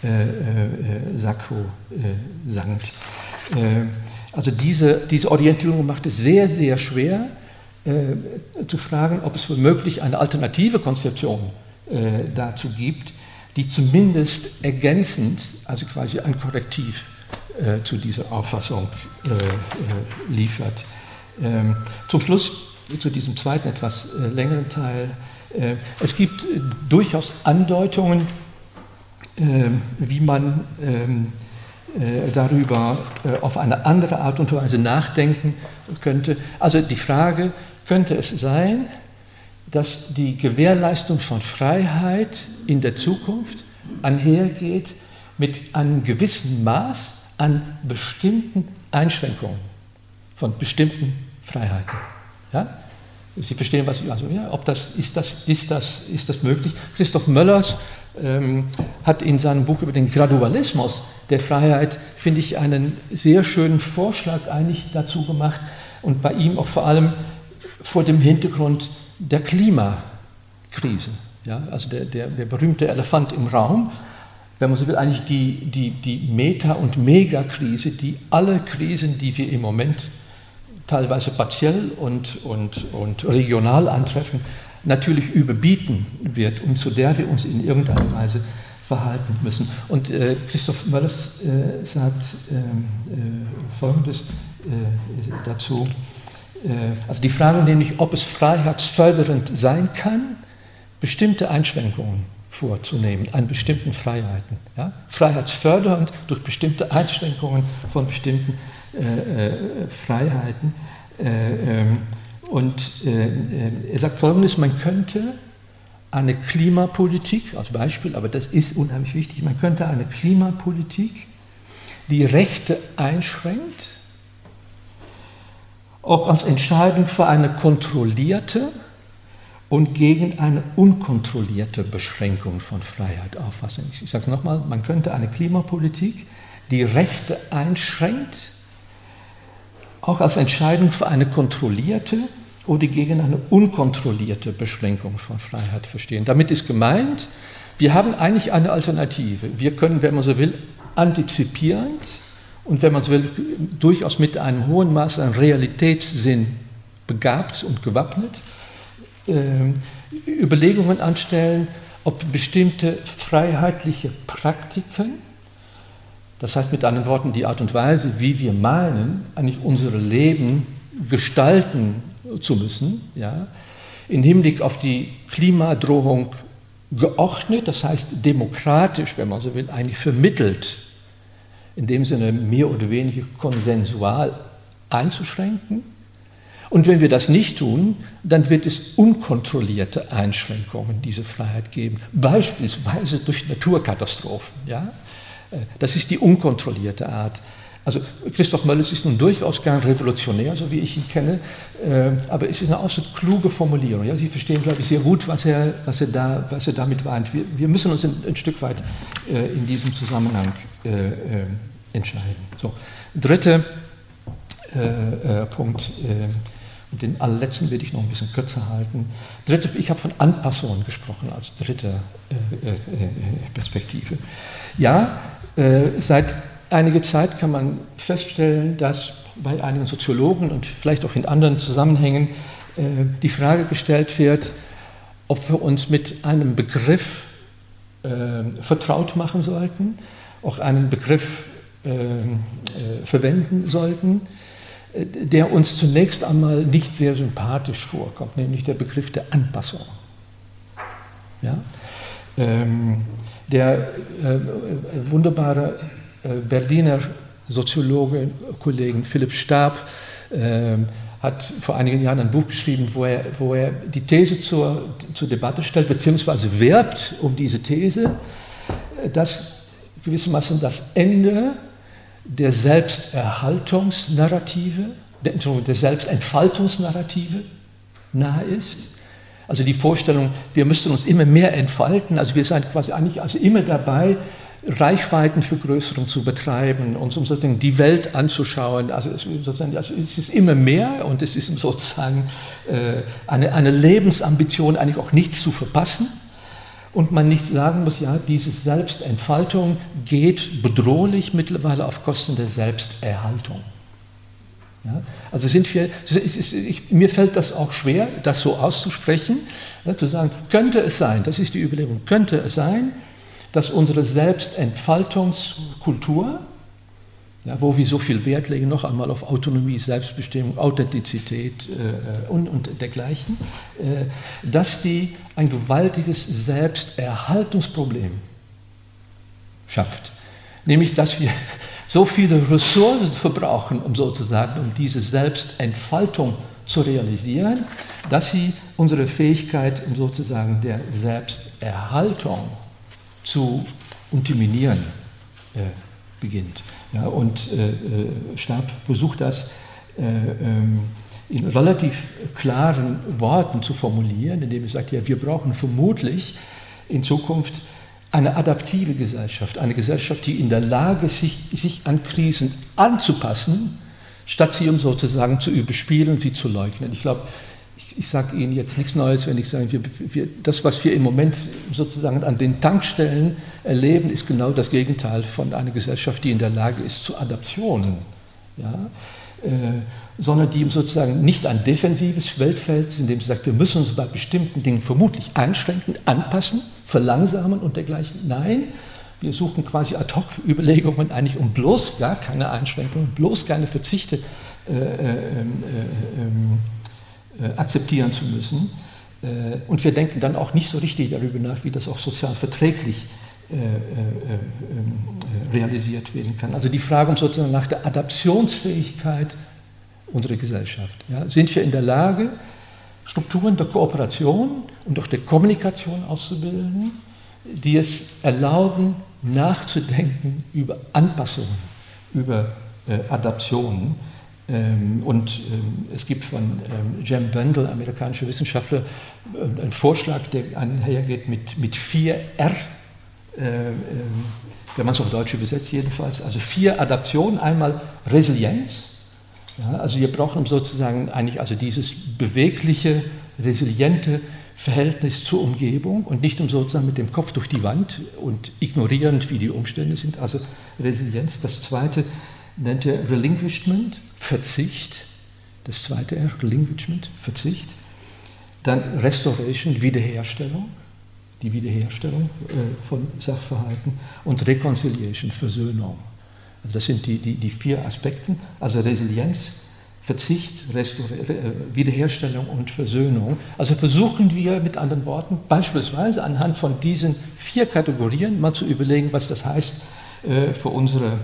sakrosankt. Also diese Orientierung macht es sehr, sehr schwer zu fragen, ob es womöglich eine alternative Konzeption dazu gibt, die zumindest ergänzend, also quasi ein Korrektiv zu dieser Auffassung liefert. Zum Schluss, zu diesem zweiten, etwas längeren Teil, es gibt durchaus Andeutungen, wie man darüber auf eine andere Art und Weise nachdenken könnte. Also die Frage, könnte es sein, dass die Gewährleistung von Freiheit in der Zukunft einhergeht mit einem gewissen Maß an bestimmten Einschränkungen von bestimmten Freiheiten. Ja? Sie verstehen, was ich also, ja, ist das möglich? Christoph Möllers hat in seinem Buch über den Gradualismus der Freiheit, finde ich, einen sehr schönen Vorschlag eigentlich dazu gemacht, und bei ihm auch vor allem vor dem Hintergrund der Klimakrise. Ja, also der berühmte Elefant im Raum, wenn man so will, eigentlich die Meta- und Megakrise, die alle Krisen, die wir im Moment teilweise partiell und regional antreffen, natürlich überbieten wird und zu der wir uns in irgendeiner Weise verhalten müssen. Und Christoph Möllers sagt Folgendes dazu. Also die Frage nämlich, ob es freiheitsfördernd sein kann, bestimmte Einschränkungen vorzunehmen an bestimmten Freiheiten. Ja? Freiheitsfördernd durch bestimmte Einschränkungen von bestimmten Freiheiten. Er sagt Folgendes, man könnte eine Klimapolitik, als Beispiel, aber das ist unheimlich wichtig, man könnte eine Klimapolitik, die Rechte einschränkt, auch als Entscheidung für eine kontrollierte und gegen eine unkontrollierte Beschränkung von Freiheit auffassen. Ich sage es nochmal, man könnte eine Klimapolitik, die Rechte einschränkt, auch als Entscheidung für eine kontrollierte oder gegen eine unkontrollierte Beschränkung von Freiheit verstehen. Damit ist gemeint, wir haben eigentlich eine Alternative. Wir können, wenn man so will, antizipierend und wenn man so will, durchaus mit einem hohen Maß an Realitätssinn begabt und gewappnet, Überlegungen anstellen, ob bestimmte freiheitliche Praktiken, das heißt mit anderen Worten die Art und Weise, wie wir meinen, eigentlich unser Leben gestalten zu müssen, ja, im Hinblick auf die Klimadrohung geordnet, das heißt demokratisch, wenn man so will, eigentlich vermittelt, in dem Sinne mehr oder weniger konsensual einzuschränken. Und wenn wir das nicht tun, dann wird es unkontrollierte Einschränkungen dieser Freiheit geben, beispielsweise durch Naturkatastrophen. Ja? Das ist die unkontrollierte Art. Also Christoph Möllers ist nun durchaus kein Revolutionär, so wie ich ihn kenne, aber es ist eine äußerst kluge Formulierung. Ja? Sie verstehen, glaube ich, sehr gut, was er damit meint. Wir müssen uns ein Stück weit in diesem Zusammenhang entscheiden. So, dritter Punkt, und den allerletzten werde ich noch ein bisschen kürzer halten. Ich habe von Anpassungen gesprochen als dritte Perspektive. Ja, seit einiger Zeit kann man feststellen, dass bei einigen Soziologen und vielleicht auch in anderen Zusammenhängen die Frage gestellt wird, ob wir uns mit einem Begriff vertraut machen sollten, auch einen Begriff verwenden sollten, der uns zunächst einmal nicht sehr sympathisch vorkommt, nämlich der Begriff der Anpassung. Ja? Der wunderbare Berliner Soziologe, Kollegen Philipp Stab, hat vor einigen Jahren ein Buch geschrieben, wo er die These zur Debatte stellt, beziehungsweise wirbt um diese These, dass gewissermaßen das Ende der Selbsterhaltungsnarrative, der Selbstentfaltungsnarrative nahe ist. Also die Vorstellung, wir müssten uns immer mehr entfalten, also wir sind quasi eigentlich immer dabei, Reichweitenvergrößerung zu betreiben und sozusagen die Welt anzuschauen. Also es ist immer mehr und es ist sozusagen eine Lebensambition, eigentlich auch nichts zu verpassen. Und man nicht sagen muss, ja, diese Selbstentfaltung geht bedrohlich mittlerweile auf Kosten der Selbsterhaltung. Ja, also mir fällt das auch schwer, das so auszusprechen, zu sagen, könnte es sein, das ist die Überlegung, könnte es sein, dass unsere Selbstentfaltungskultur, ja, wo wir so viel Wert legen, noch einmal auf Autonomie, Selbstbestimmung, Authentizität und dergleichen, dass die ein gewaltiges Selbsterhaltungsproblem schafft. Nämlich, dass wir so viele Ressourcen verbrauchen, um diese Selbstentfaltung zu realisieren, dass sie unsere Fähigkeit sozusagen der Selbsterhaltung zu unterminieren beginnt. Ja, und Stab versucht das in relativ klaren Worten zu formulieren, indem er sagt, ja, wir brauchen vermutlich in Zukunft eine adaptive Gesellschaft, eine Gesellschaft, die in der Lage ist, sich an Krisen anzupassen, statt sie sozusagen zu überspielen, sie zu leugnen. Ich glaube, ich sage Ihnen jetzt nichts Neues, wenn ich sage, das, was wir im Moment sozusagen an den Tankstellen erleben, ist genau das Gegenteil von einer Gesellschaft, die in der Lage ist zu Adaptionen, ja? Sondern die sozusagen nicht ein defensives Weltfeld ist, in dem sie sagt, wir müssen uns bei bestimmten Dingen vermutlich einschränken, anpassen, verlangsamen und dergleichen. Nein, wir suchen quasi Ad-hoc-Überlegungen eigentlich, um bloß gar keine Einschränkungen, bloß keine Verzichte akzeptieren zu müssen. Und wir denken dann auch nicht so richtig darüber nach, wie das auch sozial verträglich realisiert werden kann. Also die Frage sozusagen nach der Adaptionsfähigkeit unserer Gesellschaft. Ja, sind wir in der Lage, Strukturen der Kooperation und auch der Kommunikation auszubilden, die es erlauben, nachzudenken über Anpassungen, über Adaptionen. Und es gibt von Jem Bendel, amerikanischer Wissenschaftler, einen Vorschlag, der einhergeht mit 4R, wenn man es auf Deutsch übersetzt jedenfalls, also 4 Adaptionen. Einmal Resilienz, ja, also wir brauchen sozusagen eigentlich also dieses bewegliche, resiliente Verhältnis zur Umgebung und nicht sozusagen mit dem Kopf durch die Wand und ignorierend, wie die Umstände sind, also Resilienz. Das zweite nennt er Relinquishment, Verzicht, das zweite R, Relinquishment, Verzicht. Dann Restoration, Wiederherstellung, die Wiederherstellung von Sachverhalten und Reconciliation, Versöhnung. Also das sind die 4 Aspekte, also Resilienz, Verzicht, Wiederherstellung und Versöhnung. Also versuchen wir mit anderen Worten beispielsweise anhand von diesen 4 Kategorien mal zu überlegen, was das heißt für unsere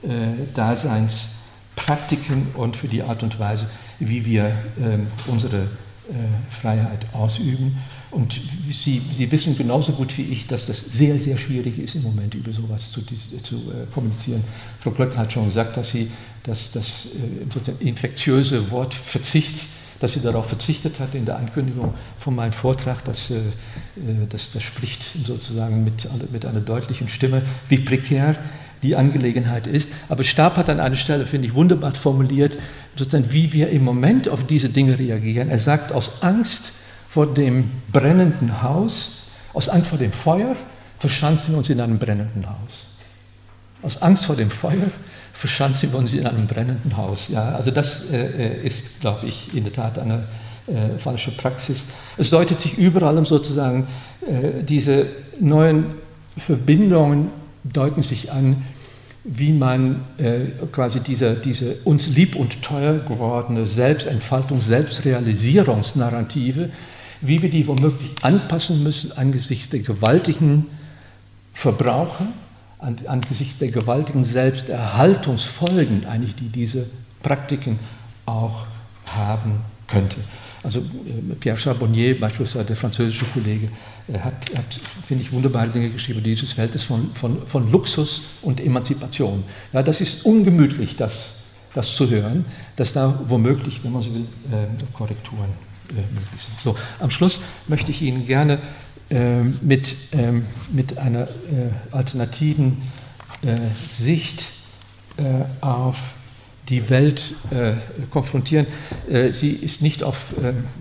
Daseinspraktiken und für die Art und Weise, wie wir unsere Freiheit ausüben. Und Sie wissen genauso gut wie ich, dass das sehr, sehr schwierig ist im Moment, über sowas zu kommunizieren. Frau Glöckner hat schon gesagt, dass sie das infektiöse Wort Verzicht, dass sie darauf verzichtet hat in der Ankündigung von meinem Vortrag. Das spricht sozusagen mit einer deutlichen Stimme, wie prekär die Angelegenheit ist. Aber Stab hat an einer Stelle, finde ich, wunderbar formuliert, sozusagen, wie wir im Moment auf diese Dinge reagieren. Er sagt, aus Angst vor dem brennenden Haus, aus Angst vor dem Feuer, verschanzen wir uns in einem brennenden Haus. Aus Angst vor dem Feuer verschanzen wir uns in einem brennenden Haus. Ja, also das ist, glaube ich, in der Tat eine falsche Praxis. Es deutet sich überall sozusagen, diese neuen Verbindungen deuten sich an, wie man quasi diese uns lieb und teuer gewordene Selbstentfaltung, Selbstrealisierungsnarrative, wie wir die womöglich anpassen müssen angesichts der gewaltigen Verbraucher, angesichts der gewaltigen Selbsterhaltungsfolgen, eigentlich, die diese Praktiken auch haben könnte. Also Pierre Charbonnier, beispielsweise der französische Kollege, hat finde ich, wunderbare Dinge geschrieben, dieses Verhältnis von Luxus und Emanzipation. Ja, das ist ungemütlich, das zu hören, dass da womöglich, wenn man so will, Korrekturen möglich sind. So, am Schluss möchte ich Ihnen gerne mit einer alternativen Sicht auf die Welt konfrontieren. Sie ist nicht auf,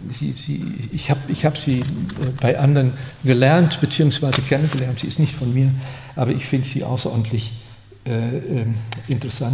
ich habe sie bei anderen gelernt bzw. kennengelernt, sie ist nicht von mir, aber ich finde sie außerordentlich interessant.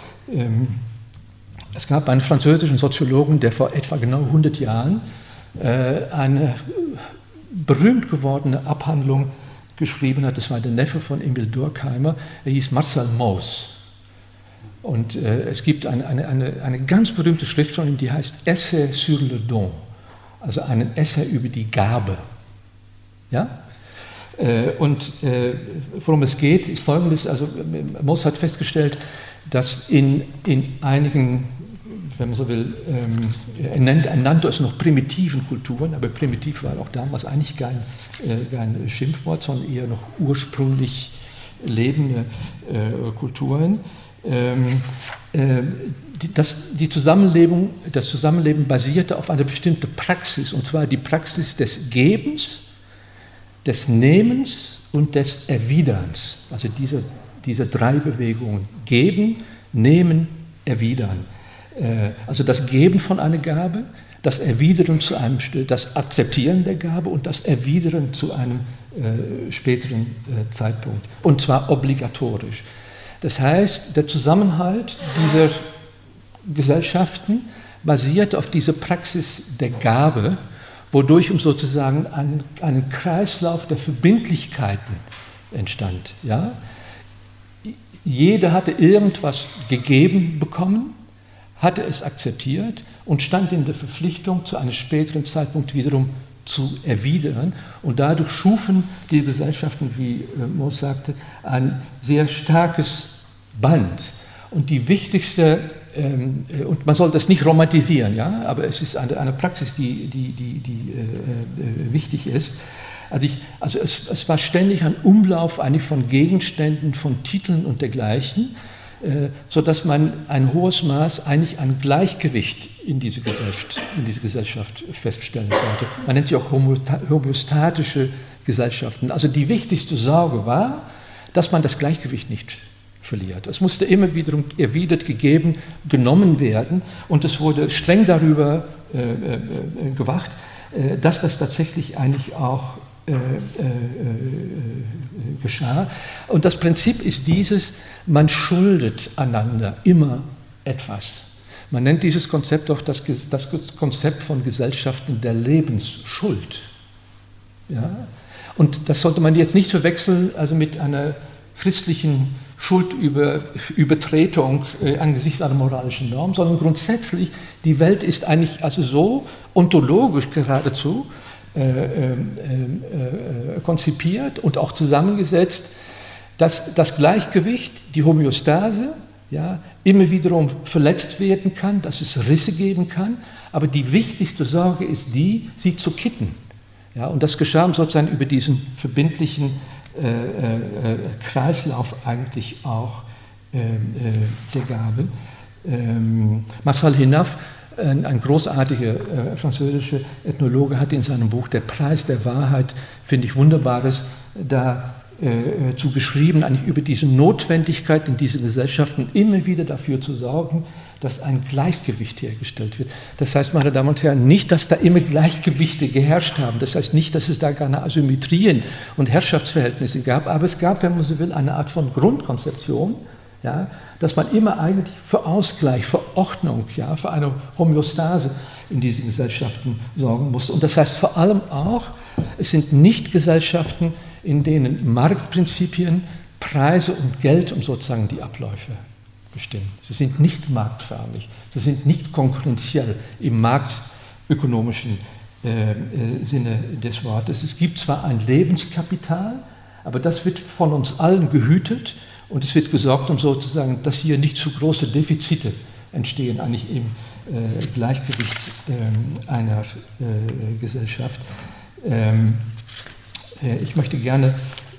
Es gab einen französischen Soziologen, der vor etwa genau 100 Jahren eine berühmt gewordene Abhandlung geschrieben hat. Das war der Neffe von Emile Durkheim. Er hieß Marcel Mauss. Und es gibt eine ganz berühmte Schrift von ihm, die heißt Essai sur le don, also einen Essay über die Gabe. Ja? Und worum es geht, ist Folgendes. Also Mauss hat festgestellt, dass in einigen, wenn man so will, er nannte es noch primitiven Kulturen, aber primitiv war auch damals eigentlich kein Schimpfwort, sondern eher noch ursprünglich lebende Kulturen. Das Zusammenleben basierte auf einer bestimmten Praxis, und zwar die Praxis des Gebens, des Nehmens und des Erwiderns. Also diese 3 Bewegungen: Geben, Nehmen, Erwidern. Also das Geben von einer Gabe, das Erwidern das Akzeptieren der Gabe und das Erwidern zu einem späteren Zeitpunkt. Und zwar obligatorisch. Das heißt, der Zusammenhalt dieser Gesellschaften basiert auf dieser Praxis der Gabe, wodurch sozusagen ein Kreislauf der Verbindlichkeiten entstand. Ja? Jeder hatte irgendwas gegeben bekommen, hatte es akzeptiert und stand in der Verpflichtung, zu einem späteren Zeitpunkt wiederum zu erwidern. Und dadurch schufen die Gesellschaften, wie Moos sagte, ein sehr starkes Band. Und die wichtigste, und man soll das nicht romantisieren, ja, aber es ist eine Praxis, die wichtig ist. Also es war ständig ein Umlauf eigentlich von Gegenständen, von Titeln und dergleichen, sodass man ein hohes Maß eigentlich an Gleichgewicht in diese Gesellschaft feststellen konnte. Man nennt sie auch homöostatische Gesellschaften. Also die wichtigste Sorge war, dass man das Gleichgewicht nicht verliert. Es musste immer wiederum erwidert, gegeben, genommen werden und es wurde streng darüber gewacht, dass das tatsächlich eigentlich auch geschah. Und das Prinzip ist dieses, man schuldet einander immer etwas. Man nennt dieses Konzept auch das Konzept von Gesellschaften der Lebensschuld. Ja? Und das sollte man jetzt nicht verwechseln mit einer christlichen Schuldübertretung angesichts einer moralischen Norm, sondern grundsätzlich, die Welt ist eigentlich so ontologisch geradezu konzipiert und auch zusammengesetzt, dass das Gleichgewicht, die Homöostase, ja, immer wiederum verletzt werden kann, dass es Risse geben kann, aber die wichtigste Sorge ist sie zu kitten. Ja, und das geschah sozusagen über diesen verbindlichen Kreislauf eigentlich auch der Gabe. Marcel Henaf, ein großartiger französischer Ethnologe, hat in seinem Buch Der Preis der Wahrheit, finde ich Wunderbares, dazu geschrieben, eigentlich über diese Notwendigkeit in diesen Gesellschaften immer wieder dafür zu sorgen, dass ein Gleichgewicht hergestellt wird. Das heißt, meine Damen und Herren, nicht, dass da immer Gleichgewichte geherrscht haben. Das heißt nicht, dass es da keine Asymmetrien und Herrschaftsverhältnisse gab, aber es gab, wenn man so will, eine Art von Grundkonzeption, ja, dass man immer eigentlich für Ausgleich, für Ordnung, ja, für eine Homöostase in diesen Gesellschaften sorgen musste. Und das heißt vor allem auch, es sind nicht Gesellschaften, in denen Marktprinzipien, Preise und Geld sozusagen die Abläufe bestimmen. Sie sind nicht marktförmig, sie sind nicht konkurrenziell im marktökonomischen Sinne des Wortes. Es gibt zwar ein Lebenskapital, aber das wird von uns allen gehütet und es wird gesorgt, sozusagen, dass hier nicht zu große Defizite entstehen, eigentlich im Gleichgewicht einer Gesellschaft. Ich möchte gerne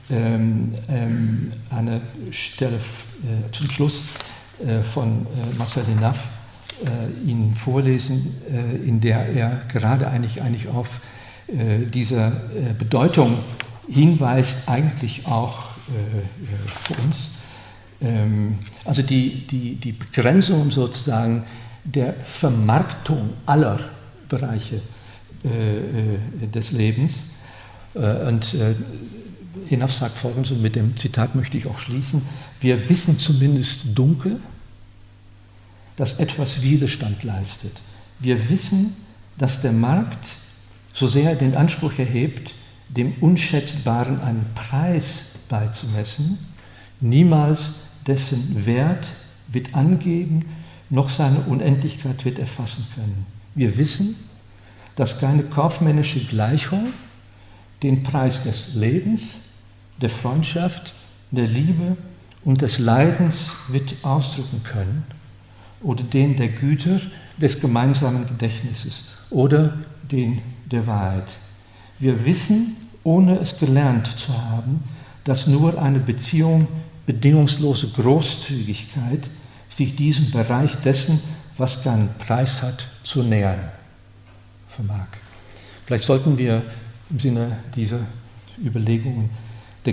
eine Stelle zum Schluss von Marcel Henaf Ihnen vorlesen, in der er gerade eigentlich auf diese Bedeutung hinweist, eigentlich auch für uns. Also die Begrenzung sozusagen der Vermarktung aller Bereiche des Lebens. Und Henaf sagt Folgendes, und mit dem Zitat möchte ich auch schließen: Wir wissen zumindest dunkel, dass etwas Widerstand leistet. Wir wissen, dass der Markt, so sehr er den Anspruch erhebt, dem Unschätzbaren einen Preis beizumessen, niemals dessen Wert wird angeben, noch seine Unendlichkeit wird erfassen können. Wir wissen, dass keine kaufmännische Gleichung den Preis des Lebens, der Freundschaft, der Liebe und des Leidens wird ausdrücken können oder den der Güter des gemeinsamen Gedächtnisses oder den der Wahrheit. Wir wissen, ohne es gelernt zu haben, dass nur eine Beziehung bedingungslose Großzügigkeit sich diesem Bereich dessen, was keinen Preis hat, zu nähern vermag. Vielleicht sollten wir im Sinne dieser Überlegungen der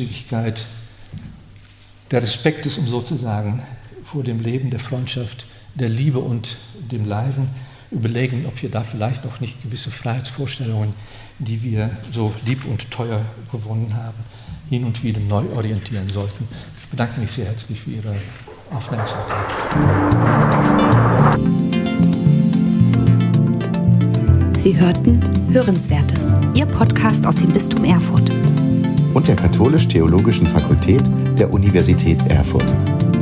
Großzügigkeit, der Respektes sozusagen vor dem Leben, der Freundschaft, der Liebe und dem Leiden überlegen, ob wir da vielleicht noch nicht gewisse Freiheitsvorstellungen, die wir so lieb und teuer gewonnen haben, hin und wieder neu orientieren sollten. Ich bedanke mich sehr herzlich für Ihre Aufmerksamkeit. Sie hörten Hörenswertes, Ihr Podcast aus dem Bistum Erfurt und der Katholisch-Theologischen Fakultät der Universität Erfurt.